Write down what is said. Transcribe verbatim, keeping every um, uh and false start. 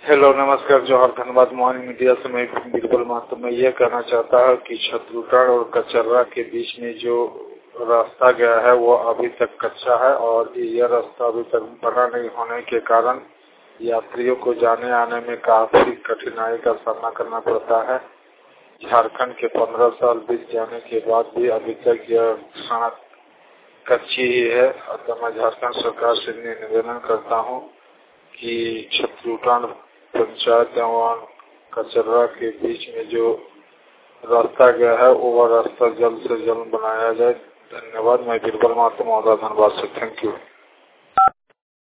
Hello नमस्कार जोहर धन्यवाद। Morning media से मैं बिरबल महतो मैं ये कहना चाहता हूँ कि छतरुटाड़ और कचर्रा के बीच में जो रास्ता गया है वो अभी तक कच्चा है और यह रास्ता अभी तक बना नहीं होने के कारण यात्रियों को जाने आने में काफी कठिनाई का सामना करना पड़ता है। झारखंड के पंद्रह साल बीत जाने के बाद भी अभी तक यह सड़क कच्ची ही है। अतः मैं झारखंड सरकार से निवेदन करता हूँ कि छतरुटाड़ पंचायत एवं कचर्रा के बीच में जो रास्ता गया है वो रास्ता जल्द से जल्द बनाया जाए। धन्यवाद। मैं बिरबल महतो महोदय धनबाद से। Thank you.